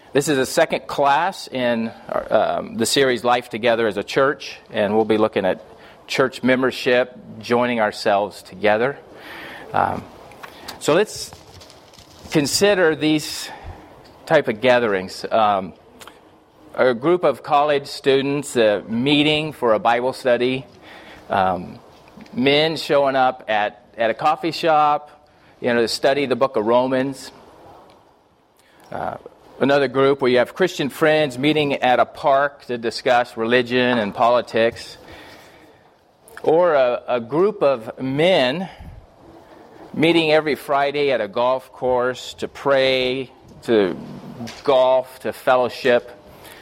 This is the second class in the series Life Together as a Church, and we'll be looking at church membership, joining ourselves together. So let's consider these type of gatherings. A group of college students meeting for a Bible study, men showing up at a coffee shop, to study the book of Romans. Another group where you have Christian friends meeting at a park to discuss religion and politics. Or a group of men meeting every Friday at a golf course to pray, to golf, to fellowship.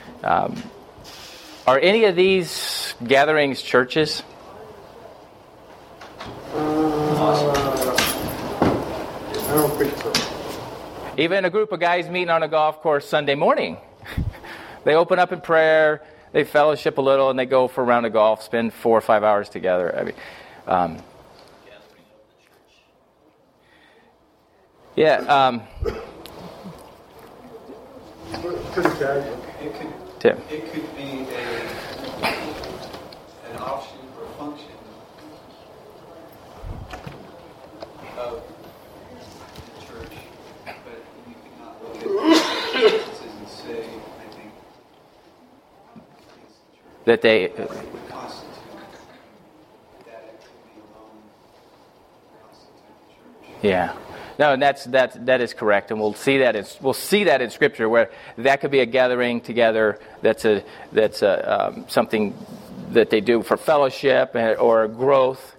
Are any of these gatherings churches? I don't think so. Even a group of guys meeting on a golf course Sunday morning. They open up in prayer, they fellowship a little, and they go for a round of golf, spend 4 or 5 hours together. Pretty casual. Tim. It could be an offshoot or function of the church, but you could not look at churches and say, I think it's the church. That they... It would constitute that activity alone constitute the church. Yeah. No, and that is correct, and we'll see that in Scripture where that could be a gathering together. That's something that they do for fellowship or growth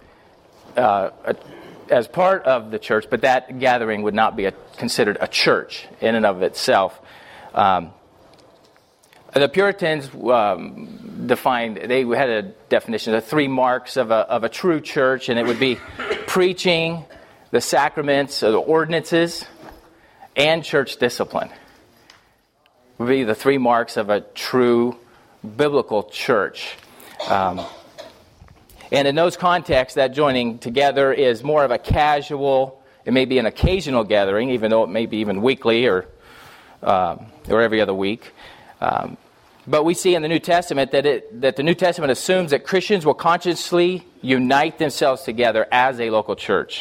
as part of the church. But that gathering would not be considered a church in and of itself. The Puritans they had a definition of 3 marks of a true church, and it would be preaching, the sacraments, or the ordinances, and church discipline would be the 3 marks of a true biblical church. And in those contexts, that joining together is more of a casual, it may be an occasional gathering, even though it may be even weekly or every other week. But we see in the New Testament that the New Testament assumes that Christians will consciously unite themselves together as a local church.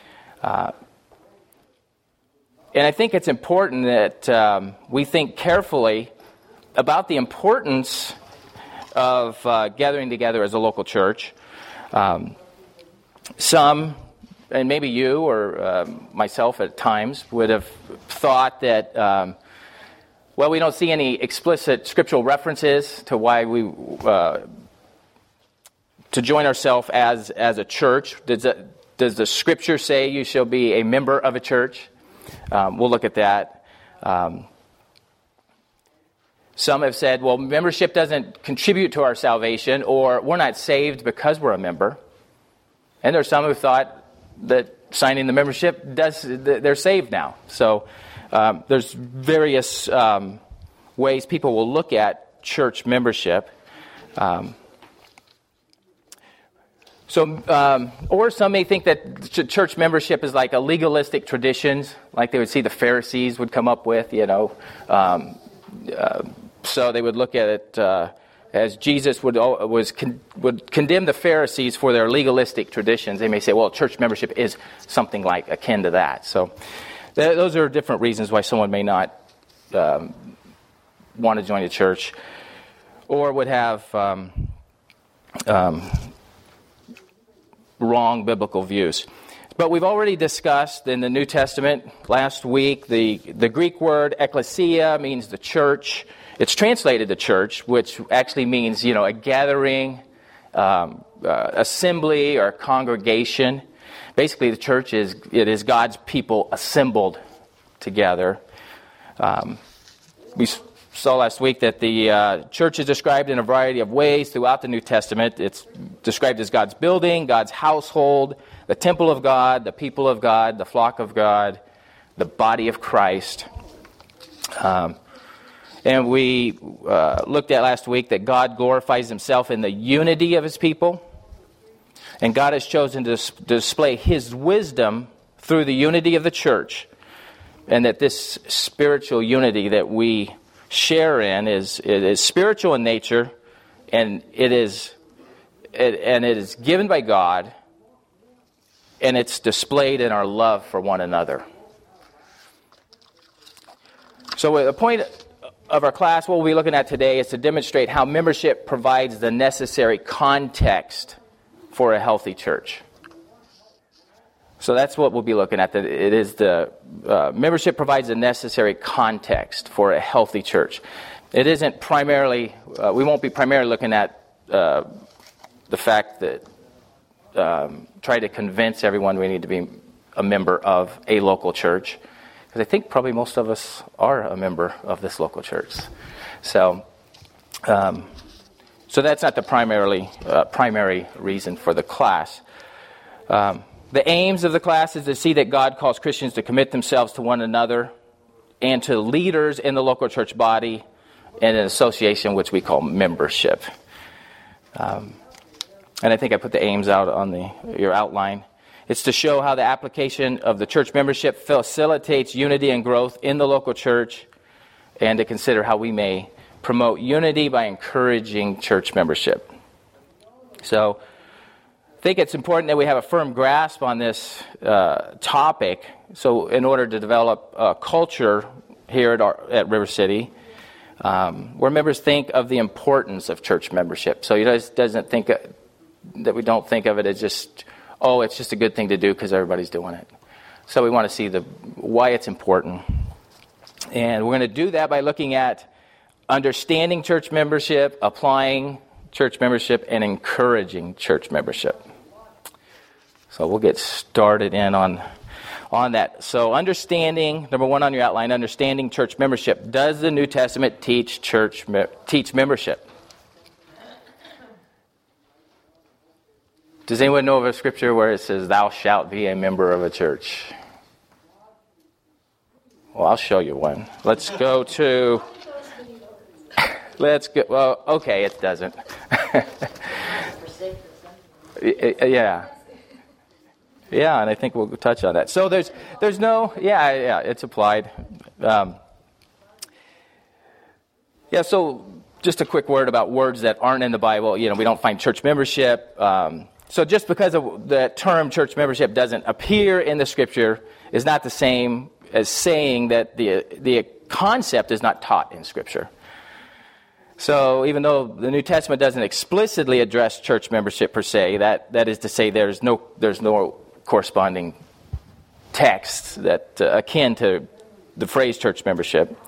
And I think it's important that we think carefully about the importance of gathering together as a local church. Some, and maybe you or myself at times, would have thought that, we don't see any explicit scriptural references to why we to join ourselves as a church. Does the Scripture say you shall be a member of a church? We'll look at that. Some have said, membership doesn't contribute to our salvation, or we're not saved because we're a member. And there are some who thought that signing the membership they're saved now. So there's various ways people will look at church membership. Or some may think that church membership is like a legalistic traditions, like they would see the Pharisees would come up with, So they would look at it as Jesus would condemn the Pharisees for their legalistic traditions. They may say, church membership is something like akin to that. So those are different reasons why someone may not want to join a church, or would have wrong biblical views. But we've already discussed in the New Testament last week the Greek word ekklesia means the church. It's translated the church, which actually means a gathering, assembly, or congregation. Basically, the church is God's people assembled together. We saw last week that the church is described in a variety of ways throughout the New Testament. It's described as God's building, God's household, the temple of God, the people of God, the flock of God, the body of Christ. And we looked at last week that God glorifies himself in the unity of his people. And God has chosen to display his wisdom through the unity of the church. And that this spiritual unity that we share in is spiritual in nature, and it is given by God, and it's displayed in our love for one another. So the point of our class, what we'll be looking at today, is to demonstrate how membership provides the necessary context for a healthy church. So that's what we'll be looking at. It is the membership provides the necessary context for a healthy church. It isn't primarily, we won't be primarily looking at the fact that try to convince everyone we need to be a member of a local church, because I think probably most of us are a member of this local church. So that's not the primary reason for the class. The aims of the class is to see that God calls Christians to commit themselves to one another and to leaders in the local church body and an association which we call membership. And I think I put the aims out on your outline. It's to show how the application of the church membership facilitates unity and growth in the local church, and to consider how we may promote unity by encouraging church membership. So I think it's important that we have a firm grasp on this topic. So in order to develop a culture here at River City, where members think of the importance of church membership. So he doesn't think that we don't think of it as just, it's just a good thing to do because everybody's doing it. So we want to see why it's important. And we're going to do that by looking at understanding church membership, applying church membership, and encouraging church membership. So we'll get started in on that. So understanding, number one on your outline, understanding church membership. Does the New Testament teach membership? Does anyone know of a scripture where it says, "Thou shalt be a member of a church"? Well, I'll show you one. Let's go. Well, okay, it doesn't. Yeah, and I think we'll touch on that. So there's no, it's applied. So just a quick word about words that aren't in the Bible. We don't find church membership. So just because of the term church membership doesn't appear in the Scripture is not the same as saying that the concept is not taught in Scripture. So even though the New Testament doesn't explicitly address church membership per se, that is to say there's no corresponding text that akin to the phrase church membership.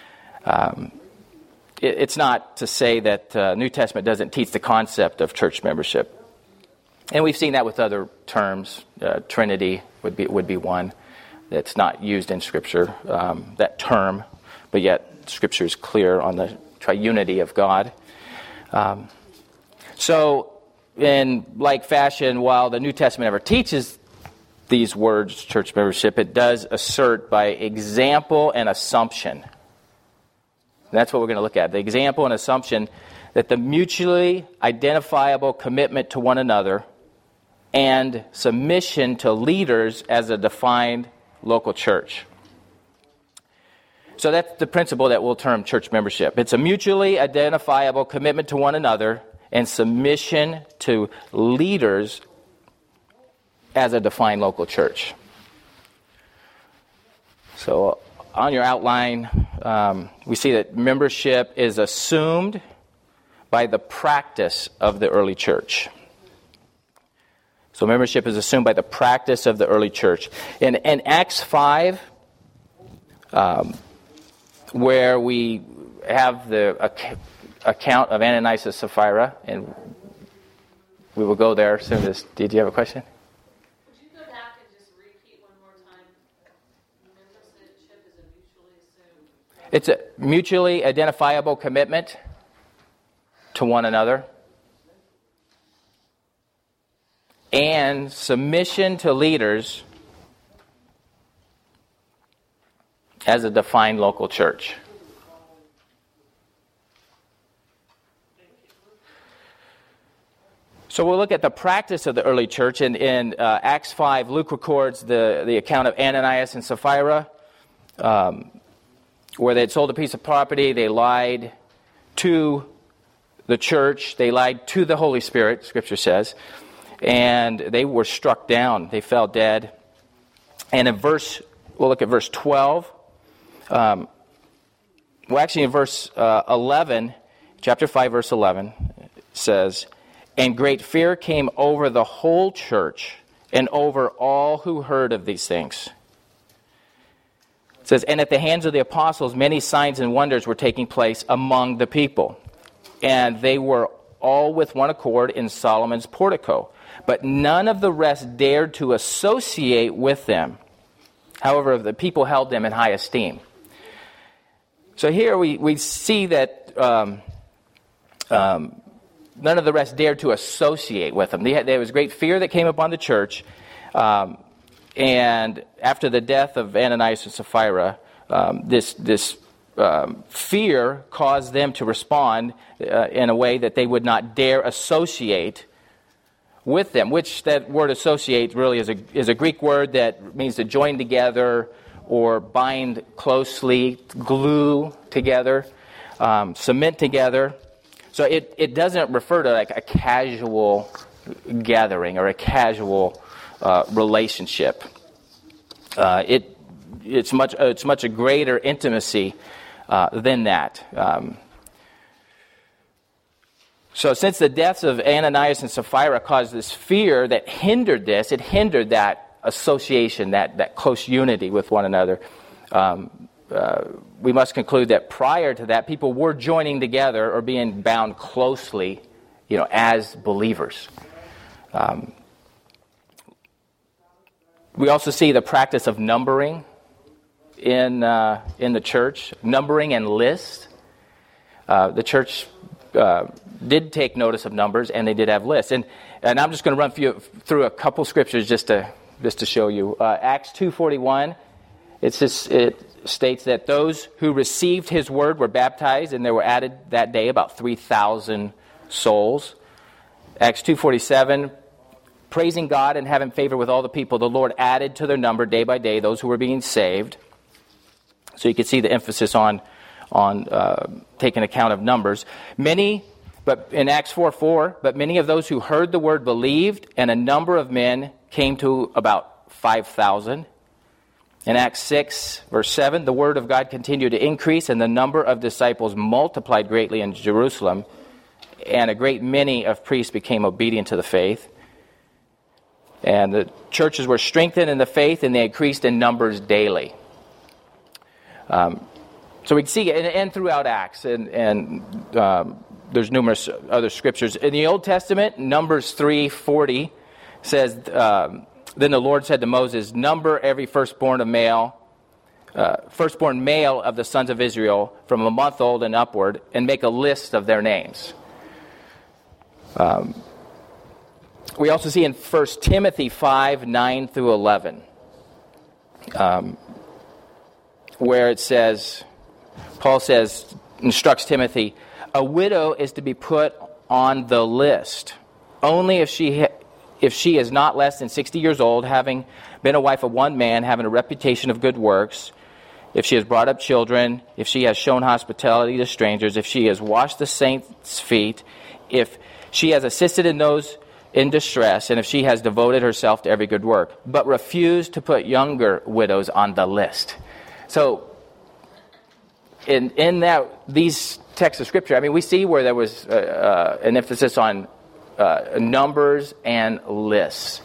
It's not to say that New Testament doesn't teach the concept of church membership. And we've seen that with other terms. Trinity would be one that's not used in Scripture, that term, but yet Scripture is clear on the triunity of God. So in like fashion, while the New Testament never teaches these words, church membership, it does assert by example and assumption. And that's what we're going to look at. The example and assumption that the mutually identifiable commitment to one another and submission to leaders as a defined local church. So that's the principle that we'll term church membership. It's a mutually identifiable commitment to one another and submission to leaders as a defined local church. So on your outline, we see that membership is assumed by the practice of the early church. So membership is assumed by the practice of the early church. In Acts 5, where we have the account of Ananias and Sapphira, and we will go there as soon as... Did you have a question? Could you go back and just repeat one more time? Membership is a mutually assumed... It's a mutually identifiable commitment to one another and submission to leaders as a defined local church. So we'll look at the practice of the early church. In Acts 5, Luke records the account of Ananias and Sapphira, where they had sold a piece of property. They lied to the church. They lied to the Holy Spirit, Scripture says. And they were struck down. They fell dead. And we'll look at verse 12. In verse 11, chapter 5, verse 11, it says, "And great fear came over the whole church and over all who heard of these things." It says, "And at the hands of the apostles, many signs and wonders were taking place among the people. And they were all with one accord in Solomon's portico. But none of the rest dared to associate with them. However, the people held them in high esteem." So here we see that none of the rest dared to associate with them. There was great fear that came upon the church. And after the death of Ananias and Sapphira, this fear caused them to respond in a way that they would not dare associate with them, which that word associate really is a Greek word that means to join together or bind closely, glue together, cement together. So it doesn't refer to like a casual gathering or a casual relationship. It's much a greater intimacy than that. So since the deaths of Ananias and Sapphira caused this fear that hindered this, it hindered that association, that close unity with one another. We must conclude that prior to that, people were joining together or being bound closely, as believers. We also see the practice of numbering in the church, numbering and list. The church did take notice of numbers, and they did have lists. And I'm just going to run through a couple scriptures just to show you. Acts 2:41, it states that those who received his word were baptized, and there were added that day about 3,000 souls. Acts 2:47, praising God and having favor with all the people, the Lord added to their number day by day those who were being saved. So you can see the emphasis on taking account of numbers. But in Acts 4:4, but many of those who heard the word believed, and a number of men came to about 5,000. In Acts 6, verse 7, the word of God continued to increase, and the number of disciples multiplied greatly in Jerusalem, and a great many of priests became obedient to the faith. And the churches were strengthened in the faith, and they increased in numbers daily. So we can see, and throughout Acts, and there's numerous other scriptures. In the Old Testament, Numbers 3:40 says, then the Lord said to Moses, number every firstborn male of the sons of Israel from a month old and upward, and make a list of their names. We also see in 1 Timothy 5:9 through 11, where it says, Paul instructs Timothy, a widow is to be put on the list only if she is not less than 60 years old, having been a wife of one man, having a reputation of good works, if she has brought up children, if she has shown hospitality to strangers, if she has washed the saints' feet, if she has assisted in those in distress, and if she has devoted herself to every good work, but refused to put younger widows on the list. So, in these texts of Scripture, we see where there was an emphasis on numbers and lists.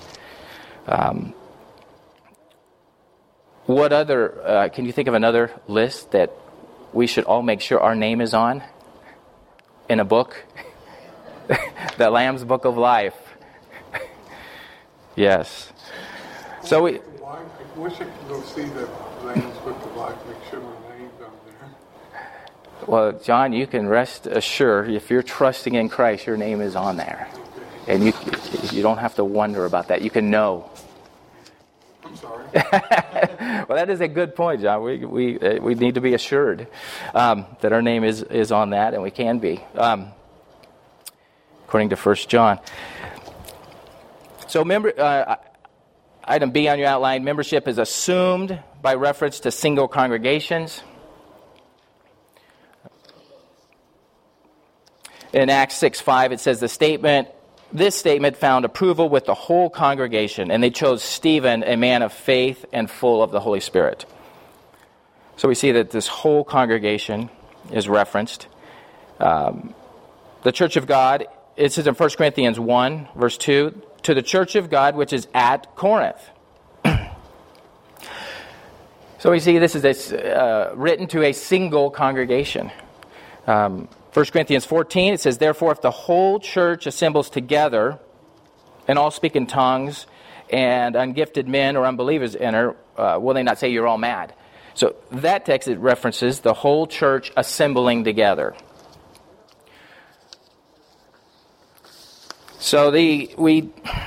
What other, can you think of another list that we should all make sure our name is on in a book? The Lamb's Book of Life. Yes. So I wish I could go see the Lamb's Book of Life, make sure my name's on there. Well, John, you can rest assured, if you're trusting in Christ, your name is on there. And you don't have to wonder about that. You can know. I'm sorry. Well, that is a good point, John. We need to be assured that our name is on that, and we can be, according to 1 John. So, item B on your outline, membership is assumed by reference to single congregations. In Acts 6:5, it says this statement found approval with the whole congregation, and they chose Stephen, a man of faith and full of the Holy Spirit. So we see that this whole congregation is referenced. The church of God, it says in 1 Corinthians 1, verse 2, to the church of God which is at Corinth. So we see this is written to a single congregation. 1 Corinthians 14, it says, therefore, if the whole church assembles together and all speak in tongues and ungifted men or unbelievers enter, will they not say you're all mad? So that text, it references the whole church assembling together. So we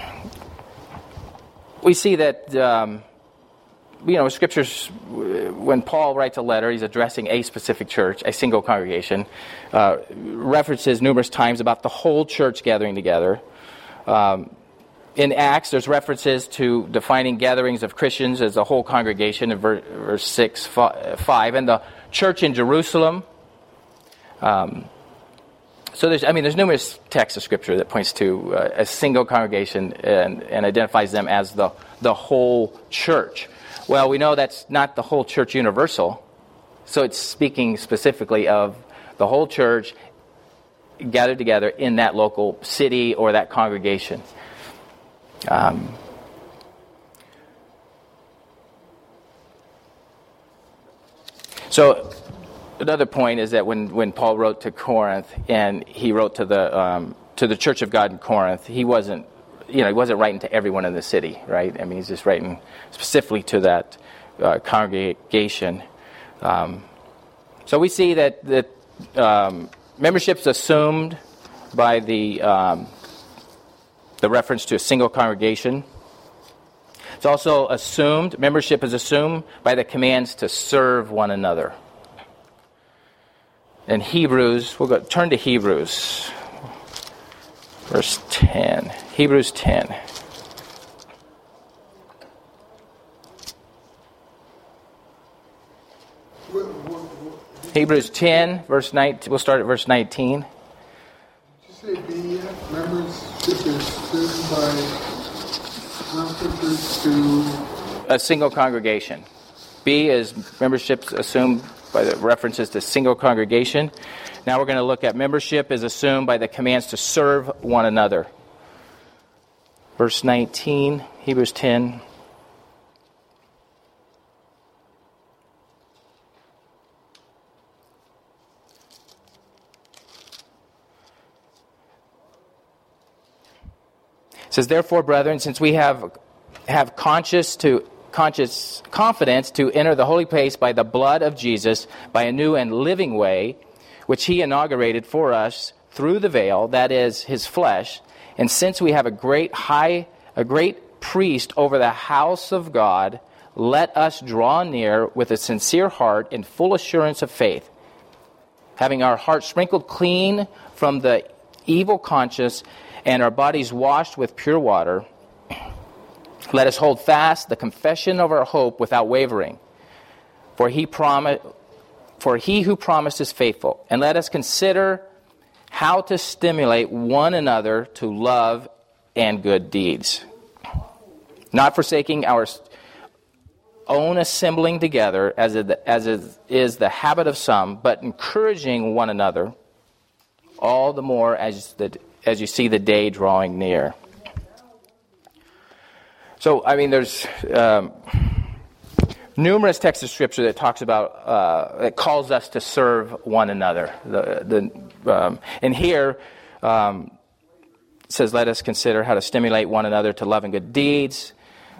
see that, Scriptures, when Paul writes a letter, he's addressing a specific church, a single congregation, references numerous times about the whole church gathering together. In Acts, there's references to defining gatherings of Christians as a whole congregation in verse 6, 5, and the church in Jerusalem. So there's numerous texts of Scripture that points to a single congregation and identifies them as the whole church. Well, we know that's not the whole church universal, so it's speaking specifically of the whole church gathered together in that local city or that congregation. So another point is that when Paul wrote to Corinth and he wrote to the church of God in Corinth, he wasn't writing to everyone in the city, right? I mean, he's just writing specifically to that congregation. So we see that membership's assumed by the reference to a single congregation. It's also assumed, membership is assumed by the commands to serve one another. In Hebrews, turn to Hebrews, verse 10. Hebrews 10. Hebrews 10, verse 19. We'll start at verse 19. Did you say the membership is served by references to a single congregation? B is membership assumed by the references to single congregation. Now we're going to look at membership is assumed by the commands to serve one another. Verse 19, Hebrews 10. It says, therefore, brethren, since we have conscious confidence to enter the holy place by the blood of Jesus, by a new and living way, which he inaugurated for us through the veil, that is, his flesh, and since we have a great priest over the house of God, let us draw near with a sincere heart in full assurance of faith, having our hearts sprinkled clean from the evil conscience and our bodies washed with pure water. Let us hold fast the confession of our hope without wavering, for he who promised is faithful. And let us consider how to stimulate one another to love and good deeds, not forsaking our own assembling together, as is the habit of some, but encouraging one another, all the more as you see the day drawing near. So, I mean, there's numerous texts of Scripture that talks about, that calls us to serve one another. And here, it says, let us consider how to stimulate one another to love and good deeds.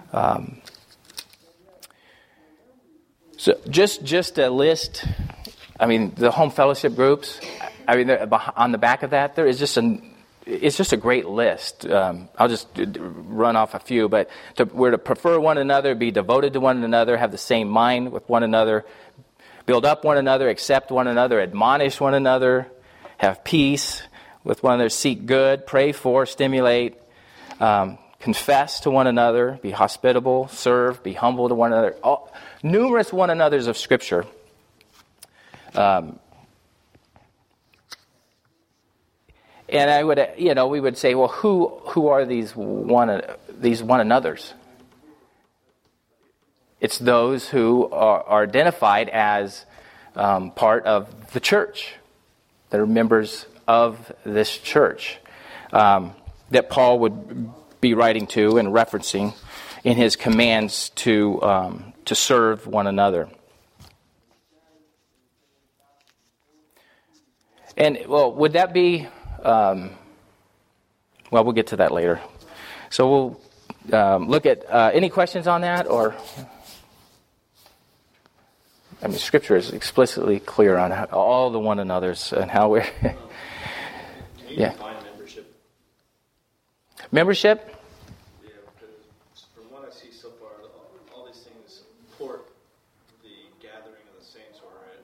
So just a list, I mean, the home fellowship groups, I mean, on the back of that, there is it's just a great list. I'll just run off a few, but we're to prefer one another, be devoted to one another, have the same mind with one another, build up one another, accept one another, admonish one another, have peace with one another, seek good, pray for, stimulate, confess to one another, be hospitable, serve, be humble to one another. Numerous one another's of Scripture. And we would say, well, who are these one another's? It's those who are identified as part of the church. They're members of this church that Paul would be writing to and referencing in his commands to serve one another. And, well, would that be... we'll get to that later. So we'll look at any questions on that, or... Scripture is explicitly clear on all the one another's and how we're... Can you define membership? Membership? Yeah, because from what I see so far, all these things support the gathering of the saints, or a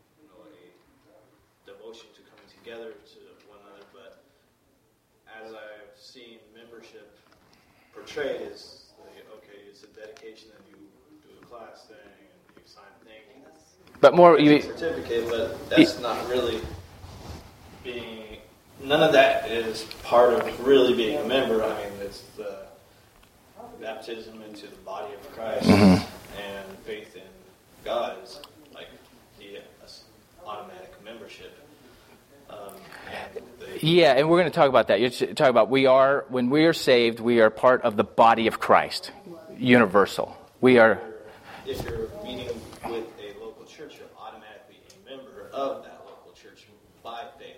devotion to coming together to one another. But as I've seen membership portrayed, is it's a dedication, and you do a class thing, and you sign a thing. But more, certificate, but that's not really being. None of that is part of really being a member. It's the baptism into the body of Christ and faith in God is like the automatic membership. And we're going to talk about that. You're talking about when we are saved, we are part of the body of Christ, universal. We are. If you're meeting with a local church, you're automatically a member of that local church by faith.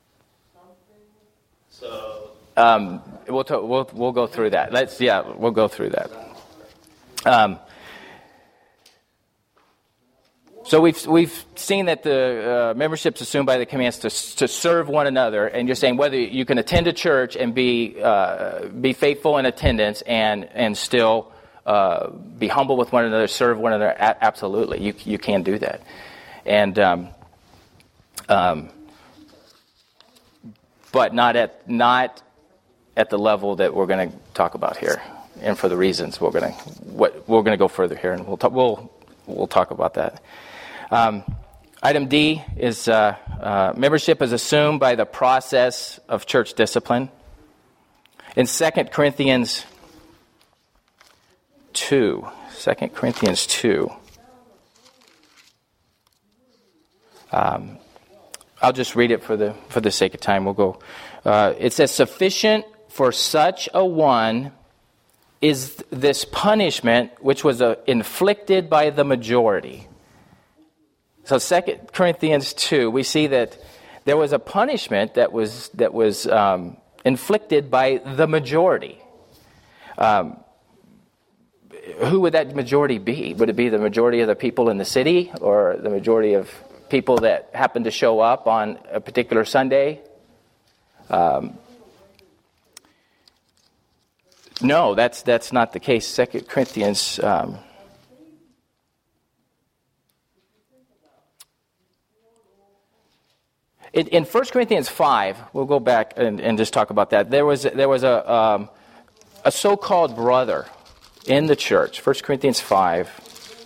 So we'll go through that. We'll go through that. So we've seen that the membership's assumed by the commands to serve one another, and you're saying whether you can attend a church and be faithful in attendance and still be humble with one another, serve one another. Absolutely, you can do that, and but not at the level that we're going to talk about here, and for the reasons we're going to go further here, and we'll talk about that. Item D is membership is assumed by the process of church discipline. In 2 Corinthians 2, I'll just read it for the sake of time. We'll go. It says, "Sufficient for such a one is this punishment which was inflicted by the majority." So 2 Corinthians 2, we see that there was a punishment that was inflicted by the majority. Who would that majority be? Would it be the majority of the people in the city, or the majority of people that happen to show up on a particular Sunday? No, that's not the case. 2 Corinthians... In 1 Corinthians 5, we'll go back and just talk about that. There was a so-called brother in the church. 1 Corinthians 5.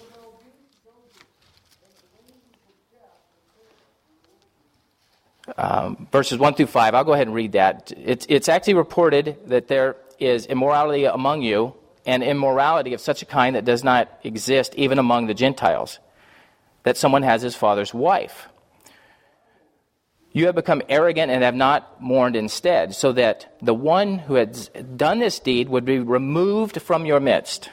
Verses 1 through 5. I'll go ahead and read that. It's actually reported that there is immorality among you, and immorality of such a kind that does not exist even among the Gentiles, that someone has his father's wife. You have become arrogant and have not mourned instead, so that the one who had done this deed would be removed from your midst.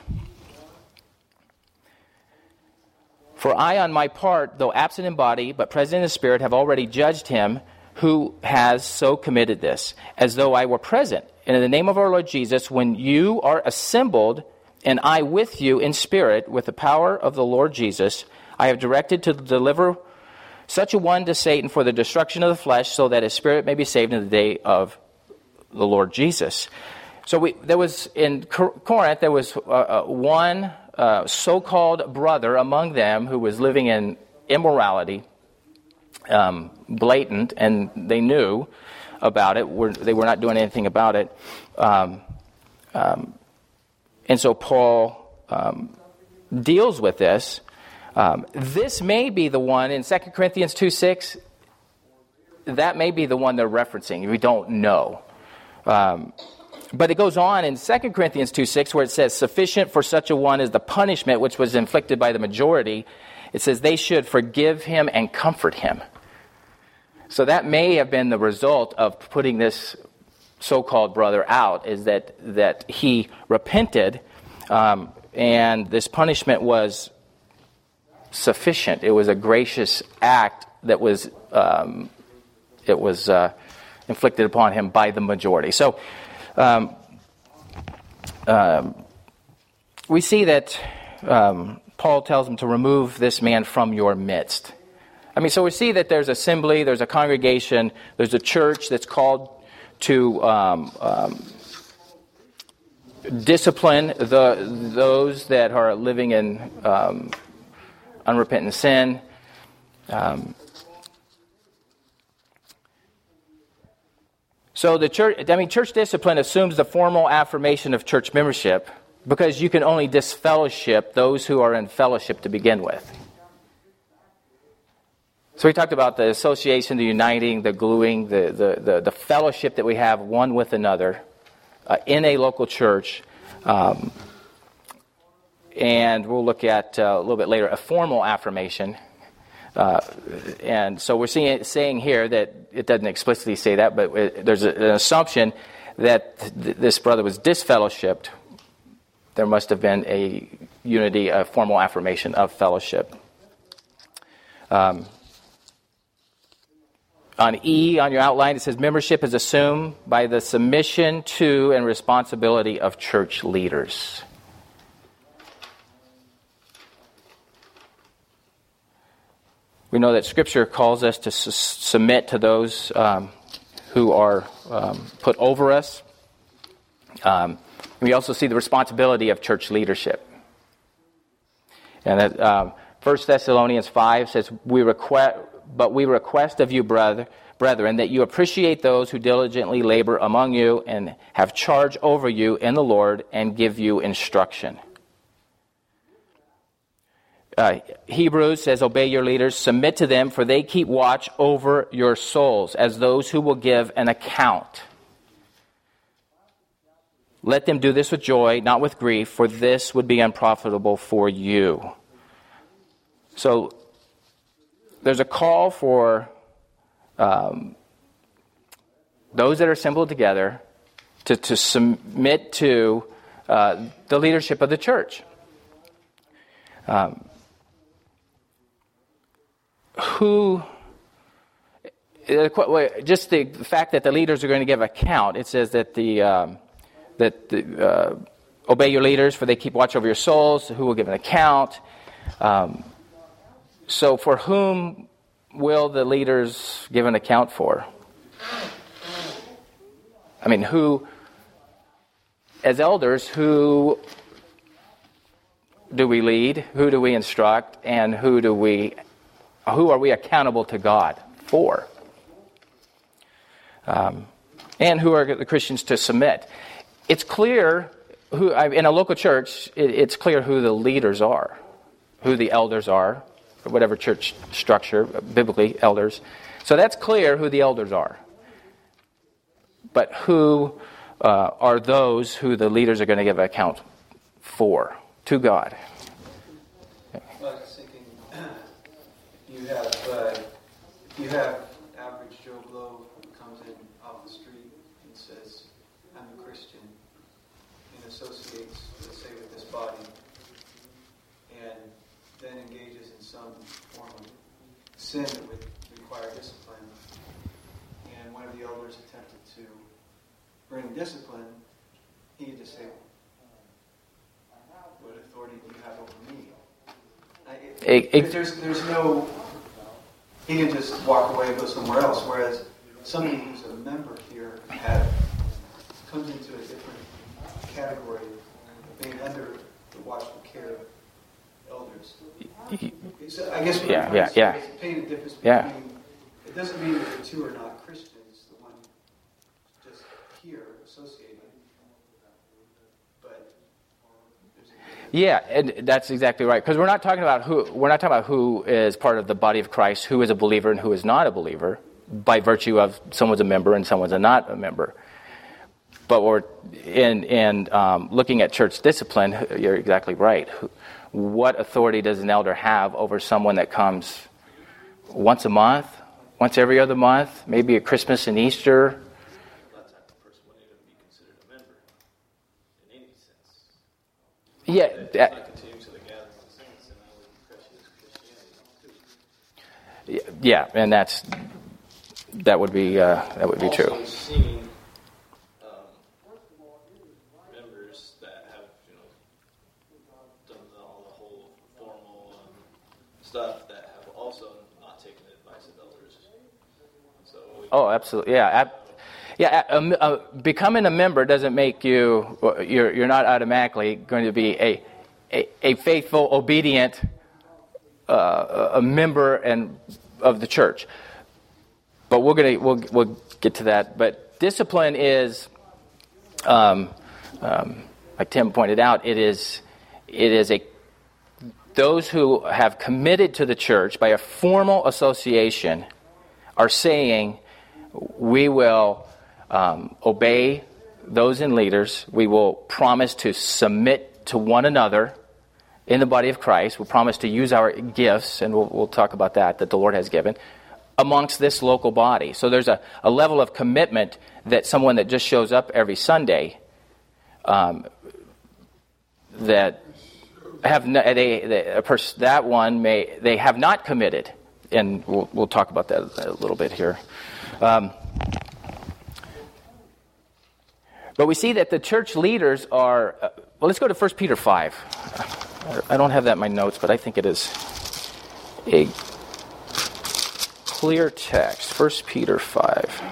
For I, on my part, though absent in body, but present in spirit, have already judged him who has so committed this, as though I were present. And in the name of our Lord Jesus, when you are assembled, and I with you in spirit, with the power of the Lord Jesus, I have directed to deliver such a one to Satan for the destruction of the flesh, so that his spirit may be saved in the day of the Lord Jesus. So there was in Corinth, there was one so-called brother among them who was living in immorality, blatant, and they knew about it. They were not doing anything about it. And so Paul deals with this. This may be the one in 2 Corinthians 2:6. that may be the one they're referencing. We don't know. But it goes on in 2 Corinthians 2:6 where it says, sufficient for such a one is the punishment which was inflicted by the majority. It says they should forgive him and comfort him. So that may have been the result of putting this so-called brother out, is that he repented, and this punishment was sufficient. It was a gracious act that was inflicted upon him by the majority. So we see that Paul tells him to remove this man from your midst. I mean, so we see that there's assembly, there's a congregation, there's a church that's called to discipline those that are living in unrepentant sin. So the church discipline assumes the formal affirmation of church membership because you can only disfellowship those who are in fellowship to begin with. So we talked about the association, the uniting, the gluing, the fellowship that we have one with another in a local church. And we'll look at a little bit later a formal affirmation. And so we're saying here that it doesn't explicitly say that, but there's an assumption that this brother was disfellowshipped. There must have been a unity, a formal affirmation of fellowship. On E, on your outline, it says membership is assumed by the submission to and responsibility of church leaders. We know that Scripture calls us to submit to those who are put over us. We also see the responsibility of church leadership. And that 1 Thessalonians 5 says, we request of you, brethren, that you appreciate those who diligently labor among you and have charge over you in the Lord and give you instruction. Hebrews says, obey your leaders, submit to them, for they keep watch over your souls as those who will give an account. Let them do this with joy, not with grief, for this would be unprofitable for you. So there's a call for those that are assembled together to submit to the leadership of the church. Just the fact that the leaders are going to give account, it says that obey your leaders, for they keep watch over your souls, who will give an account. So for whom will the leaders give an account for? I mean, who, as elders, who do we lead, who do we instruct, and who are we accountable to God for? And who are the Christians to submit? It's clear in a local church, it's clear who the leaders are, who the elders are, or whatever church structure, biblically, elders. So that's clear who the elders are. But who are those who the leaders are going to give account for to God? Well, I was thinking, if you have average Joe Blow who comes in off the street and says, I'm a Christian, and associates, let's say, with this body, and then engages in some form of sin that would require discipline, and one of the elders attempted to bring discipline, he could just say, what authority do you have over me? There's no, he can just walk away and go somewhere else, whereas somebody who's a member here comes into a different category of being under the watchful care of elders. So I guess paint a difference between, it doesn't mean that the two are not Christians, the one just here associated, but yeah, and that's exactly right. Because we're not talking about who is part of the body of Christ, who is a believer and who is not a believer. by virtue of someone's a member and someone's not a member. But we're in looking at church discipline, you're exactly right. What authority does an elder have over someone that comes once a month, once every other month, maybe at Christmas and Easter? That type of person wouldn't even be considered a member in any sense. Yeah. If not continuing to the gathering of the saints, and that would be Christianity too. Yeah, and that would be true. Also seeing members that have done all the whole formal stuff that have also not taken the advice of elders. So Absolutely, yeah. Becoming a member doesn't make you. You're not automatically going to be a faithful, obedient a member and of the church. But we'll get to that. But discipline is, like Tim pointed out, it is those who have committed to the church by a formal association are saying, we will obey those in leaders. We will promise to submit to one another in the body of Christ. We'll promise to use our gifts, and we'll talk about that the Lord has given, amongst this local body. So there's a level of commitment that someone that just shows up every Sunday that have that one they have not committed, and we'll talk about that a little bit here. But we see that the church leaders are. Well, let's go to 1 Peter 5. I don't have that in my notes, but I think it is a clear text. 1 Peter 5.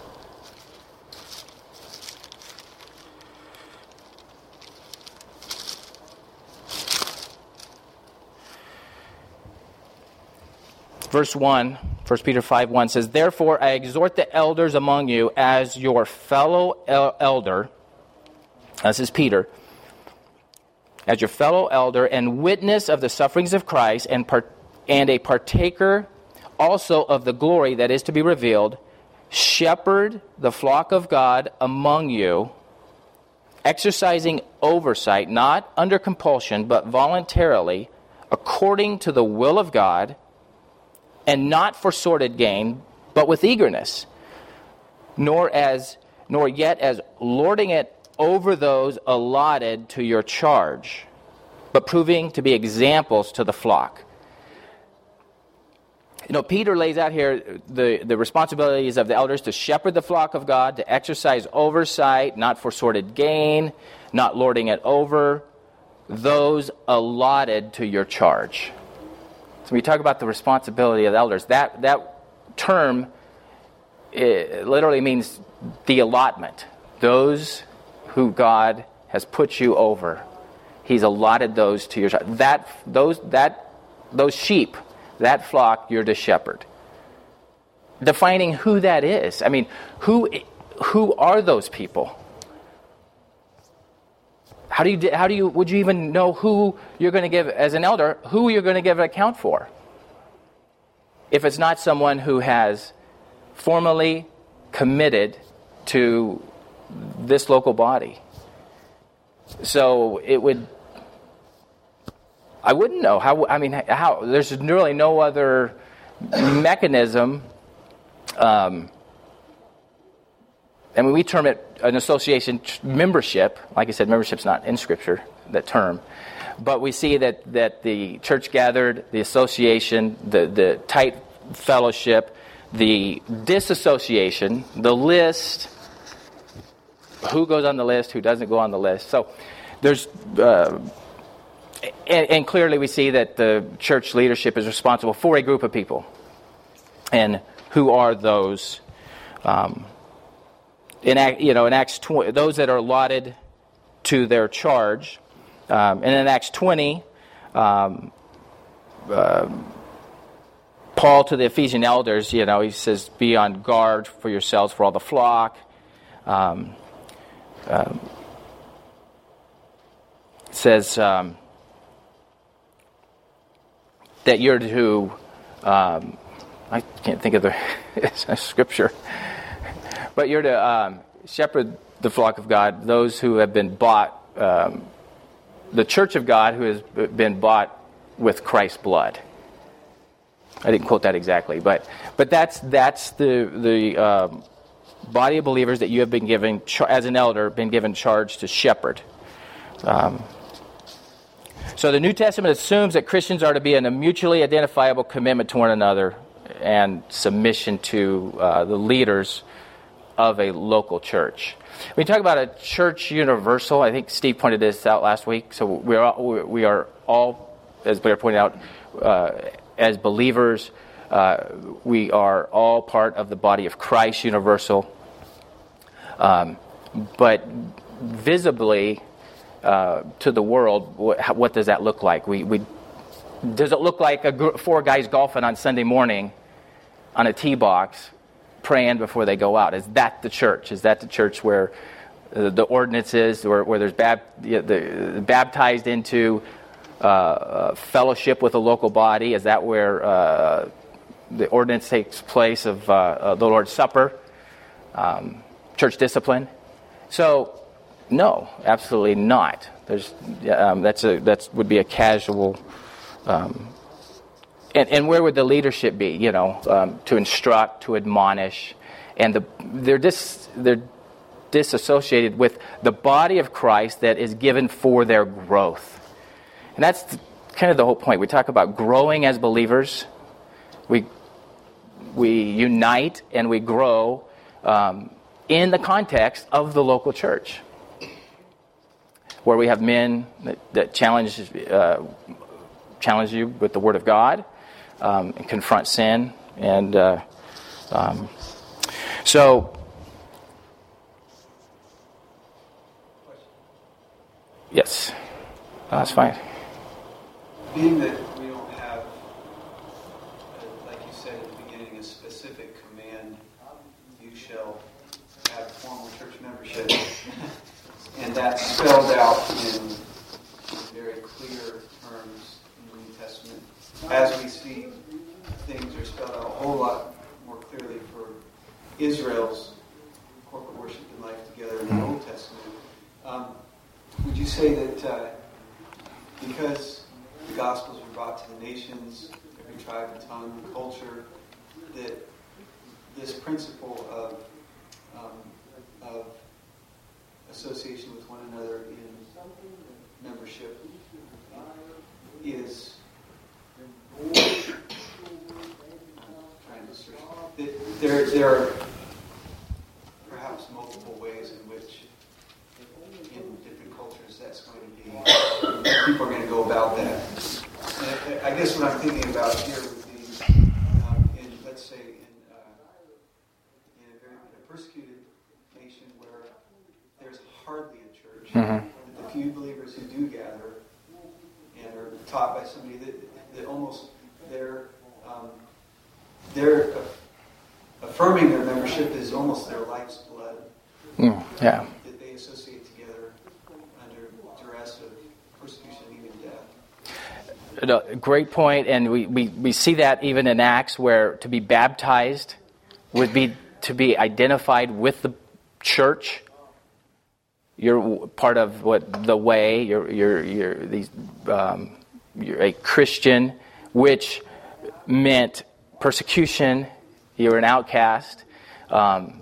Verse 1, 1 Peter 5:1 says, "Therefore I exhort the elders among you as your fellow elder," this is Peter, "as your fellow elder and witness of the sufferings of Christ and a partaker also of the glory that is to be revealed, shepherd the flock of God among you, exercising oversight, not under compulsion, but voluntarily, according to the will of God, and not for sordid gain, but with eagerness, nor yet as lording it over those allotted to your charge, but proving to be examples to the flock." Peter lays out here the responsibilities of the elders to shepherd the flock of God, to exercise oversight, not for sordid gain, not lording it over those allotted to your charge. So when we talk about the responsibility of the elders, that term literally means the allotment. Those who God has put you over, He's allotted those to your charge. Those sheep, that flock, you're to shepherd. Defining who that is. I mean, who are those people? Would you even know who you're going to give, as an elder, who you're going to give an account for? If it's not someone who has formally committed to this local body. So I wouldn't know how, there's really no other mechanism. We term it an association membership. Like I said, membership's not in Scripture, that term. But we see that the church gathered, the association, the tight fellowship, the disassociation, the list, who goes on the list, who doesn't go on the list. So there's... And clearly we see that the church leadership is responsible for a group of people. And who are those... In Acts 20, those that are allotted to their charge, and in Acts 20, Paul to the Ephesian elders, he says, "Be on guard for yourselves, for all the flock." Says that you're to I can't think of the scripture. But you're to shepherd the flock of God, those who have been bought, the church of God who has been bought with Christ's blood. I didn't quote that exactly, but that's the body of believers that you have been given, as an elder, been given charge to shepherd. So the New Testament assumes that Christians are to be in a mutually identifiable commitment to one another and submission to the leaders of a local church. When you talk about a church universal, I think Steve pointed this out last week. So we are all, as Blair pointed out, as believers, we are all part of the body of Christ, universal. But visibly, to the world, what does that look like? Does it look like four guys golfing on Sunday morning on a tee box, praying before they go out? Is that the church? Is that the church where the ordinance is, where there's baptized into fellowship with a local body? Is that where the ordinance takes place of the Lord's Supper, church discipline? So, no, absolutely not. That would be a casual. And where would the leadership be? To instruct, to admonish, and they're disassociated with the body of Christ that is given for their growth. And that's kind of the whole point. We talk about growing as believers. We unite and we grow in the context of the local church, where we have men that challenge you with the Word of God and confront sin. And so, yes, that's fine. Being that we don't have, like you said at the beginning, a specific command, you shall have formal church membership, and that's spelled out in very clear terms in the New Testament. As we see, things are spelled out a whole lot more clearly for Israel's corporate worship and life together in the Old Testament. Would you say that because the Gospels were brought to the nations, every tribe and tongue and culture, that this principle of association with one another in membership is there are perhaps multiple ways in which in different cultures that's going to be, people are going to go about that. And I guess what I'm thinking about here would be let's say in a persecuted nation where there's hardly a church, the few believers who do gather and are taught by somebody that almost they're affirming their membership is almost their life's blood. Yeah. That they associate together under duress of persecution, even death. Great point, and we see that even in Acts, where to be baptized would be to be identified with the church. You're part of the way. You're a Christian, which meant persecution. You're an outcast, and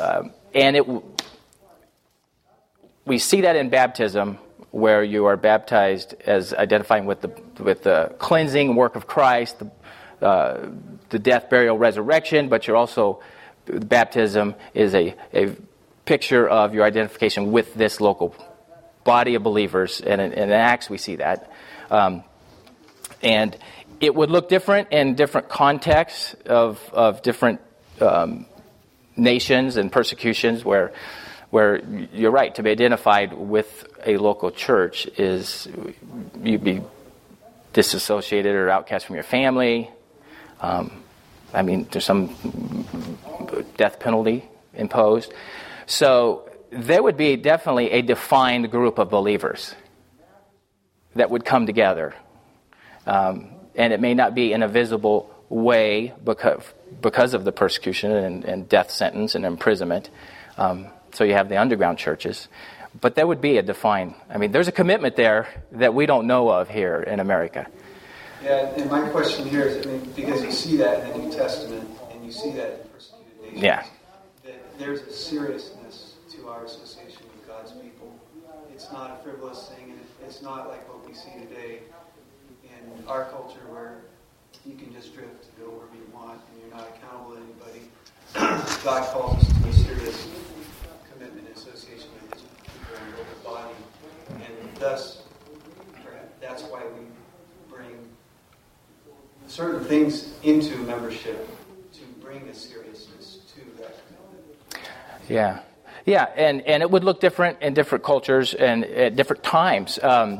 we see that in baptism, where you are baptized as identifying with the cleansing work of Christ, the death, burial, resurrection. But you're also, baptism is a picture of your identification with this local body of believers, and in Acts we see that. And it would look different in different contexts of different nations and persecutions, where you're right, to be identified with a local church is you'd be disassociated or outcast from your family. There's some death penalty imposed. So there would be definitely a defined group of believers that would come together. And it may not be in a visible way because of the persecution and death sentence and imprisonment. So you have the underground churches. But there would be a defined, there's a commitment there that we don't know of here in America. Yeah, and my question here is, because you see that in the New Testament, and you see that in persecuted nations, that there's a seriousness to our association with God's people. It's not a frivolous thing, and it's not like what we see today in our culture where you can just drift to go wherever you want, and you're not accountable to anybody. God calls us to a serious commitment and association with His people and local body, and thus, that's why we bring certain things into membership to bring a seriousness to that commitment. Yeah, and it would look different in different cultures and at different times.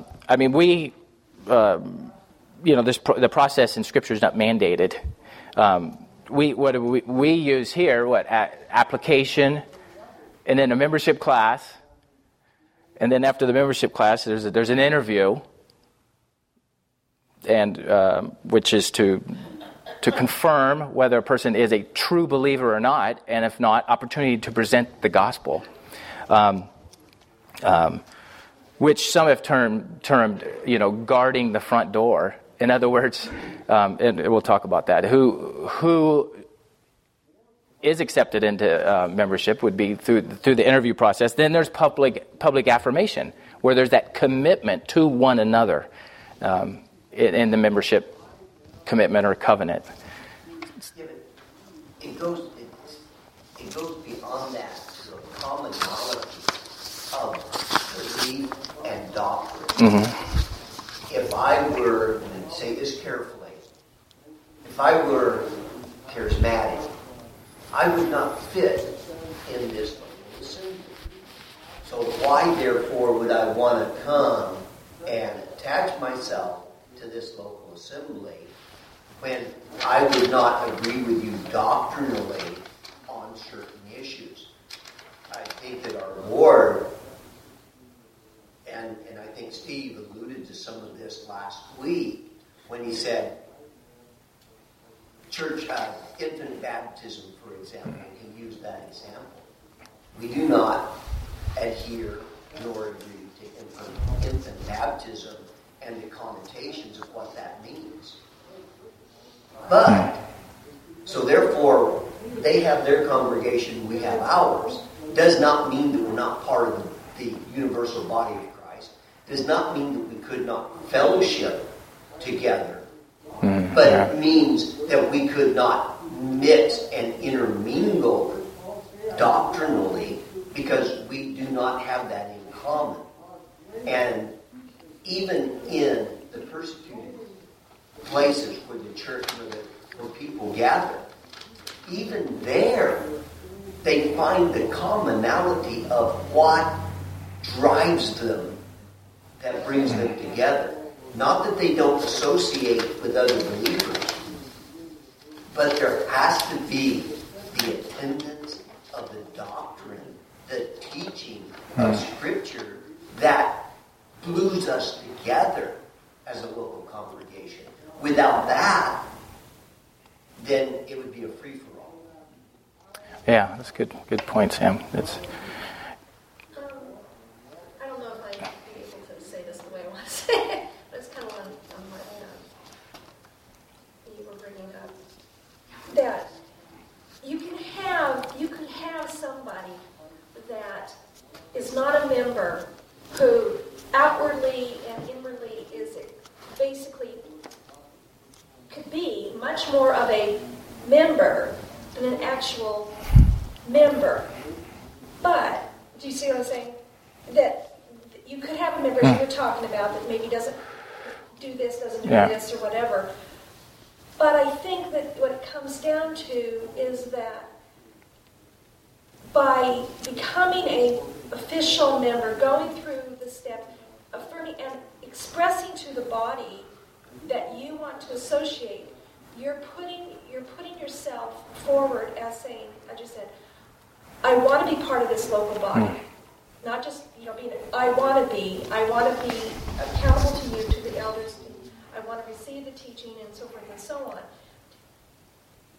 The process in Scripture is not mandated. We use here application, and then a membership class, and then after the membership class, there's an interview, and which is to confirm whether a person is a true believer or not, and if not, opportunity to present the gospel, which some have termed guarding the front door. In other words, and we'll talk about that. Who is accepted into membership would be through the interview process. Then there's public affirmation, where there's that commitment to one another in the membership commitment or covenant. Yeah, but it goes beyond that to a commonality of belief and doctrine. Mm-hmm. If I were, and say this carefully, if I were charismatic, I would not fit in this local assembly. So why, therefore, would I want to come and attach myself to this local assembly when I would not agree with you doctrinally on certain issues? I think that our Lord, and I think Steve alluded to some of this last week when he said, church, infant baptism, for example, we can use that example. We do not adhere nor agree to infant baptism and the connotations of what that means. But, so therefore, they have their congregation, we have ours. Does not mean that we're not part of the universal body of Christ. Does not mean that we could not fellowship together. But it means that we could not mix and intermingle doctrinally because we do not have that in common. And even in the persecuted places where the church, where people gather, even there, they find the commonality of what drives them, that brings them together. Not that they don't associate with other believers, but there has to be the attendance of the doctrine, the teaching of Scripture that glues us together as a local congregation. Without that, then it would be a free-for-all. Yeah, that's good point, Sam. I don't know if I'd be able to say this the way I want to say it, but it's kind of on what you were bringing up. That you can have somebody that is not a member who outwardly and inwardly is basically could be much more of a member than an actual member. But, do you see what I'm saying? That you could have a member that you're talking about that maybe doesn't do this, doesn't do this, or whatever. But I think that what it comes down to is that by becoming an official member, going through the step, affirming and expressing to the body that you want to associate, you're putting yourself forward as saying, I just said, I want to be part of this local body. Not just, being I want to be accountable to you, to the elders. I want to receive the teaching and so forth and so on.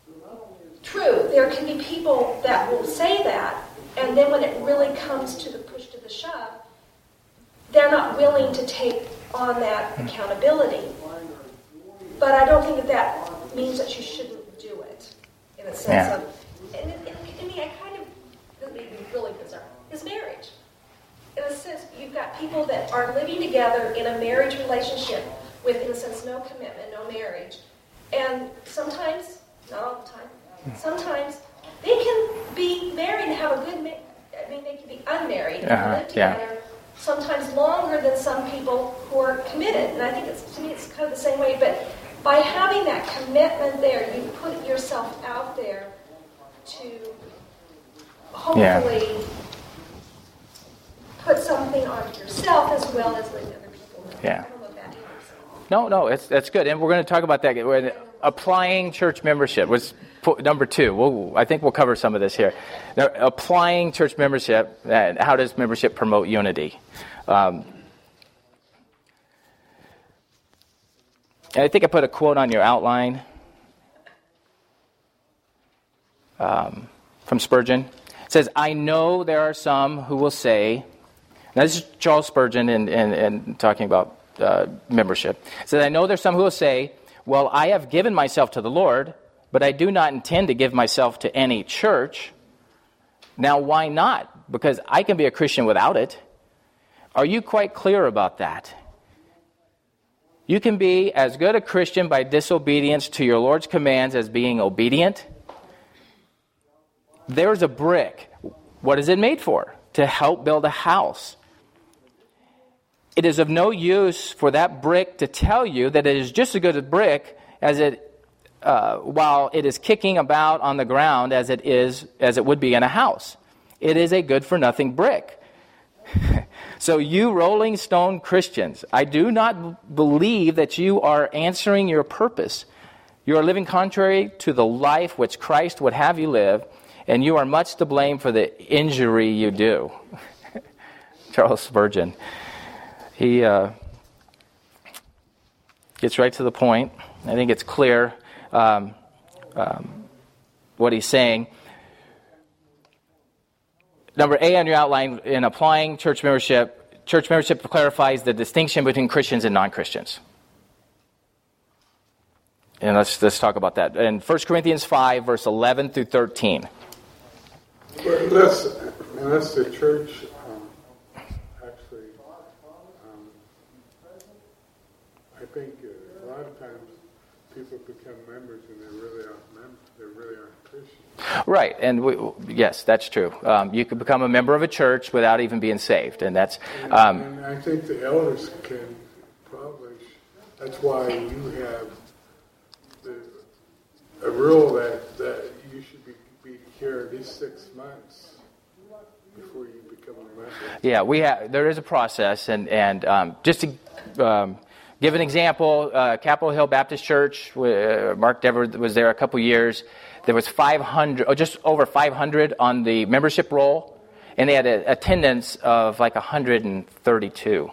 true, there can be people that will say that, and then when it really comes to the push to the shove, they're not willing to take on that accountability. But I don't think that means that you shouldn't do it, in a sense of, and I mean, I kind of, this may be really bizarre, is marriage. In a sense, you've got people that are living together in a marriage relationship with, in a sense, no commitment, no marriage. And sometimes, not all the time, sometimes they can be married and have a good, they can be unmarried and live together sometimes longer than some people who are committed. And I think to me it's kind of the same way. But by having that commitment there, you put yourself out there to hopefully put something on yourself as well as letting other people know. Yeah. I don't know if that helps. No, that's good. And we're going to talk about that. We're applying church membership was number 2. I think we'll cover some of this here. Now, applying church membership, how does membership promote unity? And I think I put a quote on your outline from Spurgeon. It says, "I know there are some who will say," now this is Charles Spurgeon and talking about membership. It says, "I know there's some who will say, well, I have given myself to the Lord, but I do not intend to give myself to any church. Now, why not? Because I can be a Christian without it. Are you quite clear about that? You can be as good a Christian by disobedience to your Lord's commands as being obedient. There's a brick. What is it made for? To help build a house. It is of no use for that brick to tell you that it is just as good a brick as it while it is kicking about on the ground as it would be in a house. It is a good-for-nothing brick. So you Rolling Stone Christians, I do not believe that you are answering your purpose. You are living contrary to the life which Christ would have you live, and you are much to blame for the injury you do." Charles Spurgeon. He gets right to the point. I think it's clear what he's saying. Number A on your outline, in applying church membership clarifies the distinction between Christians and non-Christians. And let's talk about that. In 1 Corinthians 5, verse 11 through 13. Unless the church actually, I think a lot of times people become members and they really aren't members. They really aren't Christians. Right, and yes, that's true. You could become a member of a church without even being saved, and that's. And I think the elders can probably. That's why you have a rule that you should be here at least 6 months before you become a member. Yeah, there is a process, and just to give an example, Capitol Hill Baptist Church, Mark Dever was there a couple years. There was 500, or just over 500 on the membership roll, and they had an attendance of like 132.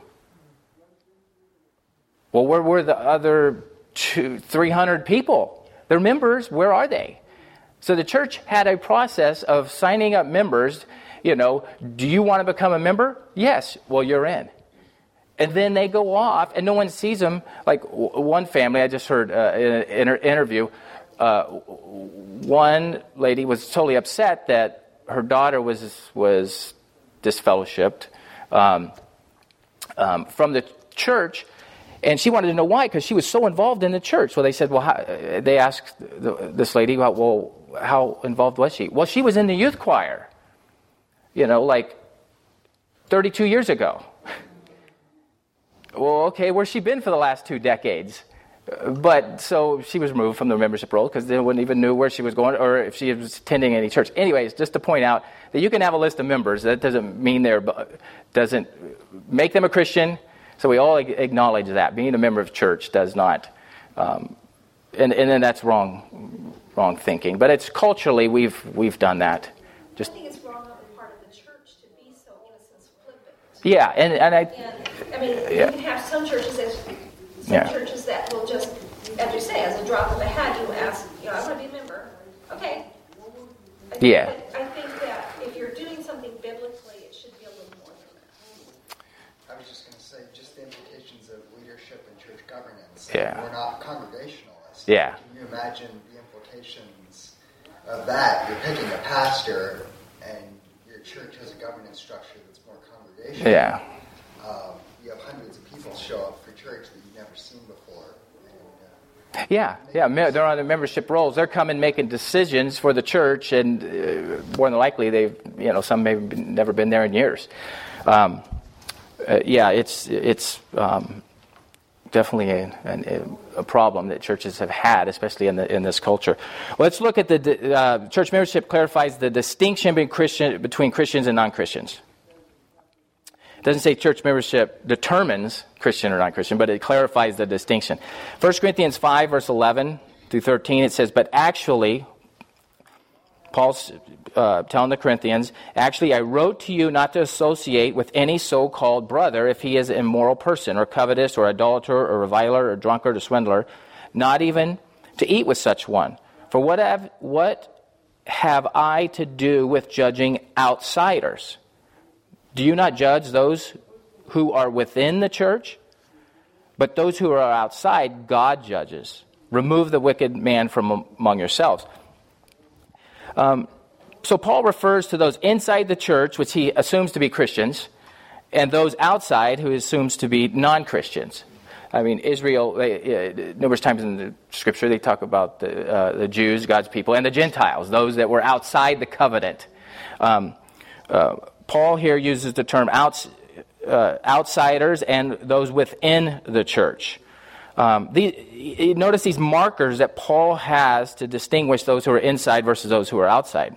Well, where were the other 300 people? They're members. Where are they? So the church had a process of signing up members. Do you want to become a member? Yes. Well, you're in. And then they go off, and no one sees them. Like one family, I just heard in an interview, one lady was totally upset that her daughter was disfellowshipped from the church, and she wanted to know why, because she was so involved in the church. Well, they said, they asked this lady, well, how involved was she? Well, she was in the youth choir, like 32 years ago. Well, okay, where's she been for the last 2 decades? But so she was removed from the membership roll because they wouldn't even knew where she was going or if she was attending any church. Anyways, just to point out that you can have a list of members. That doesn't mean doesn't make them a Christian. So we all acknowledge that being a member of church does not, and then that's wrong thinking. But it's culturally we've done that. I think it's wrong on the part of the church to be so, in a sense, flippant. Yeah, you can have some churches that will just, as you say, as a drop of a hat, you ask, I want to be a member. Okay. Yeah. I think that if you're doing something biblically, it should be a little more than that. I was just going to say, just the implications of leadership and church governance. Yeah. We're not congregationalists. Yeah. Can you imagine the implications of that? You're picking a pastor, and your church has a governance structure that's more congregational. Yeah. You have hundreds of people show up for church that you've never seen before. Yeah. They're on the membership rolls. They're coming making decisions for the church, and more than likely, some may have never been there in years. It's definitely a problem that churches have had, especially in this culture. Let's look at the church membership clarifies the distinction between Christians and non-Christians. It doesn't say church membership determines Christian or non-Christian, but it clarifies the distinction. 1 Corinthians 5, verse 11 through 13, it says, but actually, Paul's telling the Corinthians, actually, I wrote to you not to associate with any so-called brother if he is an immoral person, or covetous, or idolater, or reviler, or drunkard, or swindler, not even to eat with such one. For what have I to do with judging outsiders? Do you not judge those who are within the church? But those who are outside, God judges. Remove the wicked man from among yourselves. So Paul refers to those inside the church, which he assumes to be Christians, and those outside, who he assumes to be non-Christians. I mean, Israel, numerous times in the Scripture, they talk about the Jews, God's people, and the Gentiles, those that were outside the covenant. Paul here uses the term outsiders and those within the church. Notice these markers that Paul has to distinguish those who are inside versus those who are outside.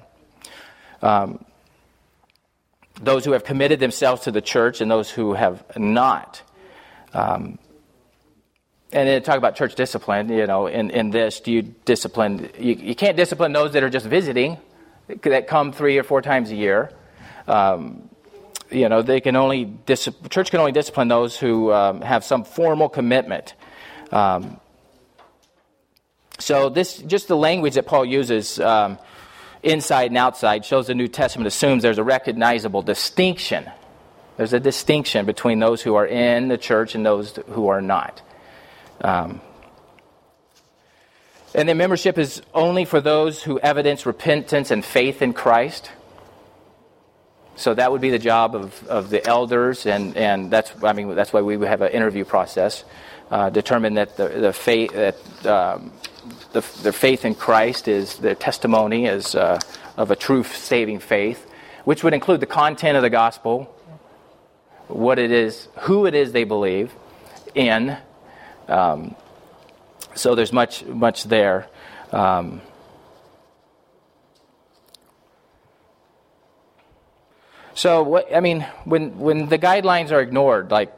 Those who have committed themselves to the church and those who have not. And then talk about church discipline, in this, do you discipline? You can't discipline those that are just visiting, that come 3 or 4 times a year. They can only church can only discipline those who have some formal commitment. So this, just the language that Paul uses, inside and outside, shows the New Testament assumes there's a recognizable distinction. There's a distinction between those who are in the church and those who are not. And then membership is only for those who evidence repentance and faith in Christ. So that would be the job of the elders, and that's why we would have an interview process, determine that the faith the faith in Christ is their testimony is of a true saving faith, which would include the content of the gospel, what it is, who it is they believe in. So there's much there. So when the guidelines are ignored, like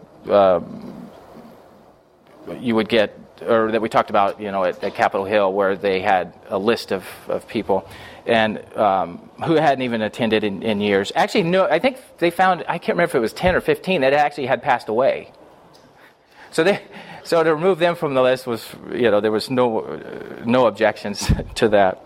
you would get, or that we talked about, at Capitol Hill, where they had a list of people and who hadn't even attended in years. Actually, no, I think they found, I can't remember if it was 10 or 15 that actually had passed away. So to remove them from the list was, there was no objections to that.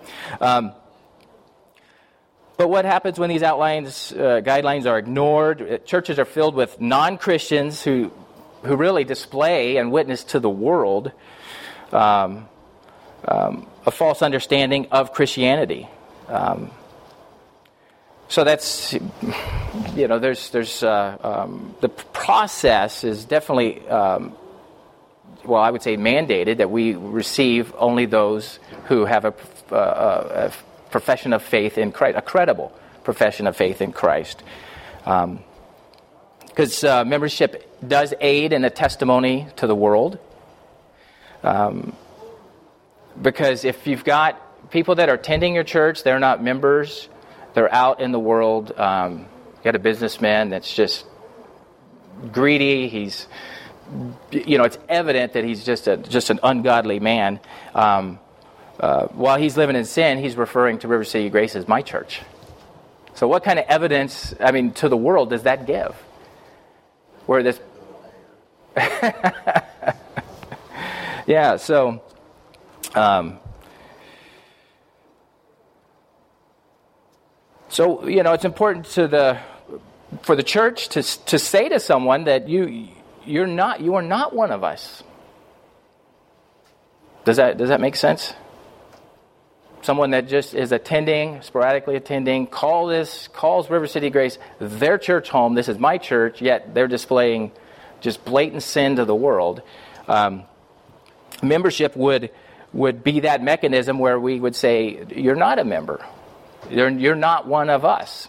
But what happens when these guidelines are ignored? Churches are filled with non-Christians who really display and witness to the world a false understanding of Christianity. So that's, there's the process is definitely, I would say mandated that we receive only those who have a profession of faith in Christ, a credible profession of faith in Christ. Because membership does aid in the testimony to the world. Because if you've got people that are attending your church, they're not members, they're out in the world. You got a businessman that's just greedy. He's, it's evident that he's just an ungodly man. While he's living in sin, he's referring to River City Grace as my church. So what kind of evidence, to the world does that give? Where this... Yeah, so... So, it's important for the church to say to someone that you are not one of us. Does that make sense? Someone that just is sporadically attending, calls River City Grace their church home. This is my church, yet they're displaying just blatant sin to the world. Membership would be that mechanism where we would say, you're not a member. You're not one of us.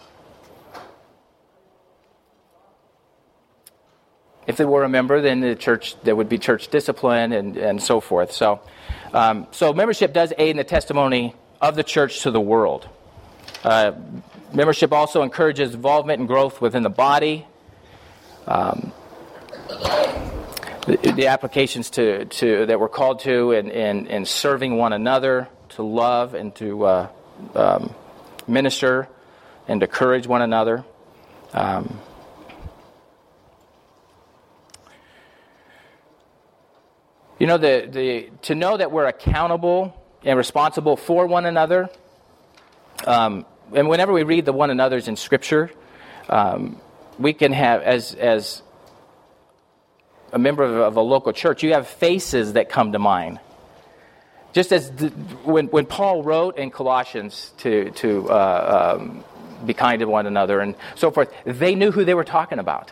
If they were a member, then there would be church discipline and so forth. So membership does aid in the testimony of the church to the world. Membership also encourages involvement and growth within the body. The applications that we're called to in serving one another, to love and to minister and to encourage one another. To know that we're accountable and responsible for one another, and whenever we read the one another's in Scripture, we can have, as a member of a local church, you have faces that come to mind. Just as when Paul wrote in Colossians to be kind to one another and so forth, they knew who they were talking about.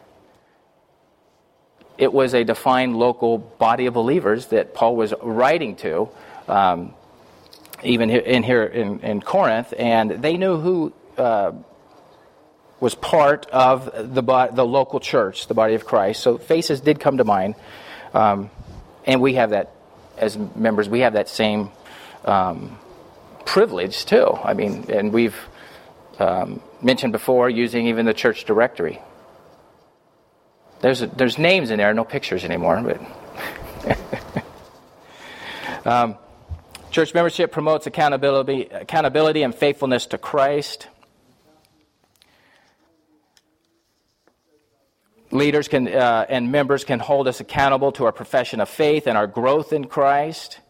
It was a defined local body of believers that Paul was writing to, even in Corinth, and they knew who was part of the local church, the body of Christ. So faces did come to mind, and we have that as members. We have that same privilege too. I mean, and we've mentioned before using even the church directory. There's names in there, no pictures anymore. But church membership promotes accountability and faithfulness to Christ. Leaders and members can hold us accountable to our profession of faith and our growth in Christ.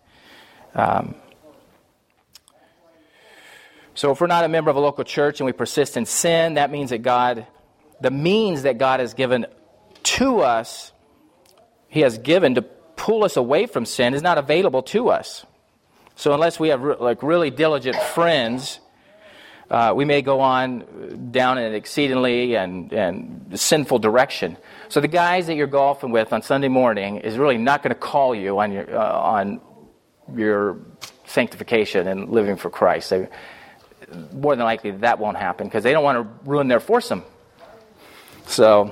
So if we're not a member of a local church and we persist in sin, that means that the means that God has given to us, He has given to pull us away from sin, is not available to us. So unless we have really diligent friends, we may go on down an exceedingly and sinful direction. So the guys that you're golfing with on Sunday morning is really not going to call you on your sanctification and living for Christ. More than likely that won't happen because they don't want to ruin their foursome. So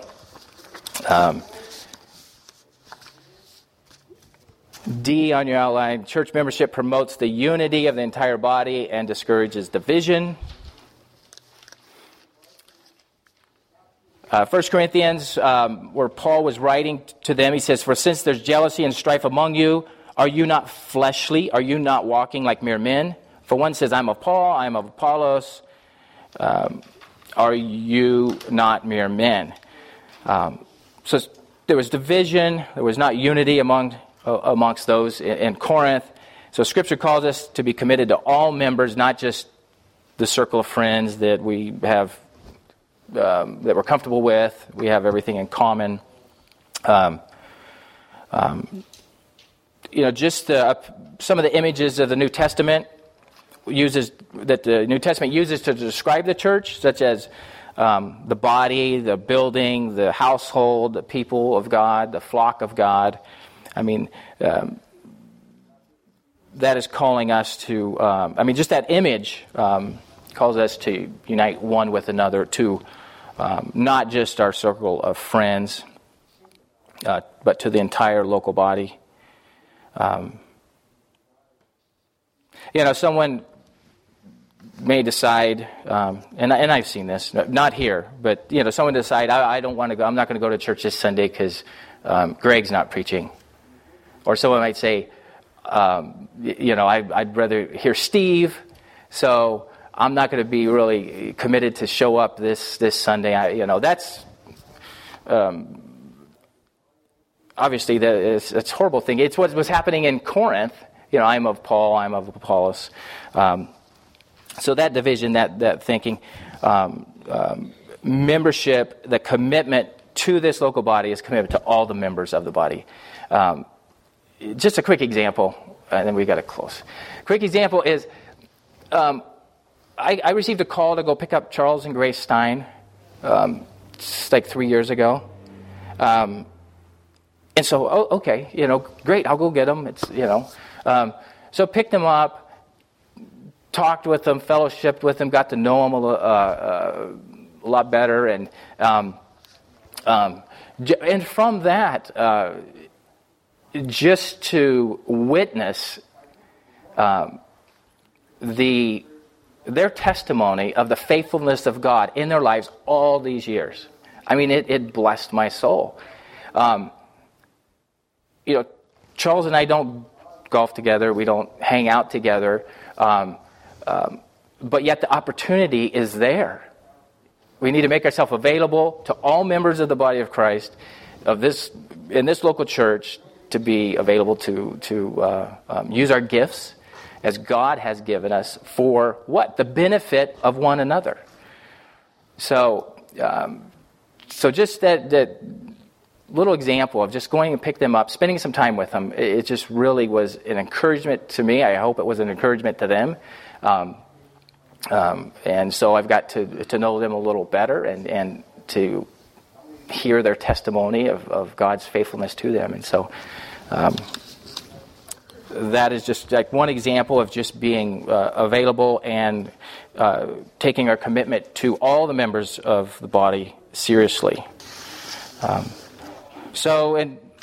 D on your outline, church membership promotes the unity of the entire body and discourages division. 1 Corinthians, where Paul was writing to them, he says, "For since there's jealousy and strife among you, are you not fleshly? Are you not walking like mere men? For one says, I'm of Paul, I am of Apollos. Are you not mere men?" So there was division. There was not unity amongst those in Corinth. So Scripture calls us to be committed to all members, not just the circle of friends that we have, that we're comfortable with. We have everything in common. Just some of the images of the New Testament that the New Testament uses to describe the church, such as the body, the building, the household, the people of God, the flock of God. I mean, that is calling us to, just that image calls us to unite one with another, to not just our circle of friends, but to the entire local body. Someone may decide, and I've seen this, not here, but someone decide, I don't want to go. I'm not going to go to church this Sunday because Greg's not preaching. Or someone might say, I'd rather hear Steve, so I'm not going to be really committed to show up this Sunday. That's obviously it's a horrible thing. It's what was happening in Corinth. I'm of Paul, I'm of Apollos. So that division, that thinking, membership, the commitment to this local body is commitment to all the members of the body. Just a quick example, and then we got to close. Quick example is, I received a call to go pick up Charles and Grace Stein, like 3 years ago. And so, okay, great, I'll go get them. So picked them up, talked with them, fellowshipped with them, got to know them a lot better, and from that, just to witness their testimony of the faithfulness of God in their lives all these years. I mean, it blessed my soul. Charles and I don't golf together. We don't hang out together. But yet the opportunity is there. We need to make ourselves available to all members of the body of Christ in this local church to be available to use our gifts as God has given us for what? The benefit of one another. So just that little example of just going and pick them up, spending some time with them, it just really was an encouragement to me. I hope it was an encouragement to them. And so I've got to know them a little better and to hear their testimony of God's faithfulness to them. And so that is just like one example of just being available and taking our commitment to all the members of the body seriously. So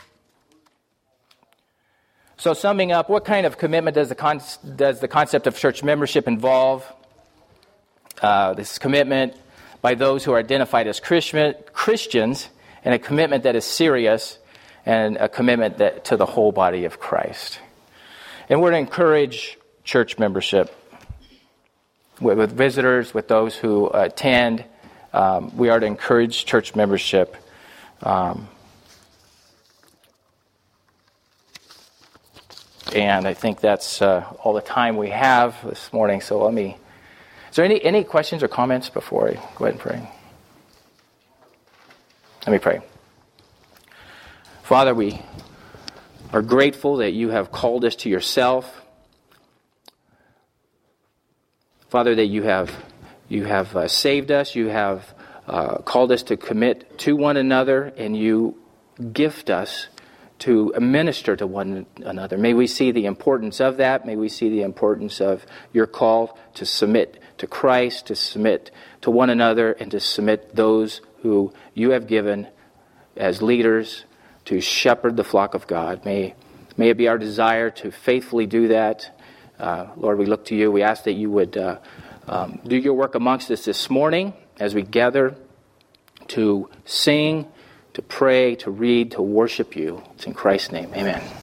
summing up, what kind of commitment does the concept of church membership involve? This commitment by those who are identified as Christians, and a commitment that is serious, and a commitment to the whole body of Christ. And we're to encourage church membership with visitors, with those who attend. We are to encourage church membership. And I think that's all the time we have this morning. So is there any questions or comments before I go ahead and pray? Let me pray. Father, we are grateful that you have called us to yourself. Father, that you have saved us. You have called us to commit to one another, and you gift us to minister to one another. May we see the importance of that. May we see the importance of your call to submit to Christ, to submit to one another, and to submit those who you have given as leaders to shepherd the flock of God. May it be our desire to faithfully do that. Lord, we look to you. We ask that you would do your work amongst us this morning as we gather to sing, to pray, to read, to worship you. It's in Christ's name. Amen.